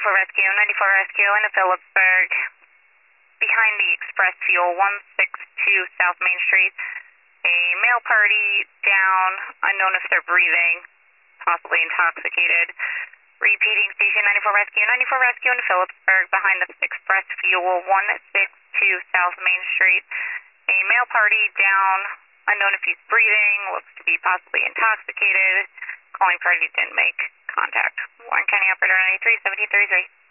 94 Rescue in Phillipsburg, behind the Express Fuel, 162 South Main Street. A male party down, unknown if they're breathing, possibly intoxicated. Repeating, station 94 Rescue in Phillipsburg, behind the Express Fuel, 162 South Main Street. A male party down, unknown if he's breathing, looks to be possibly intoxicated. Calling party didn't make contact. Warren County Operator 93, 7333.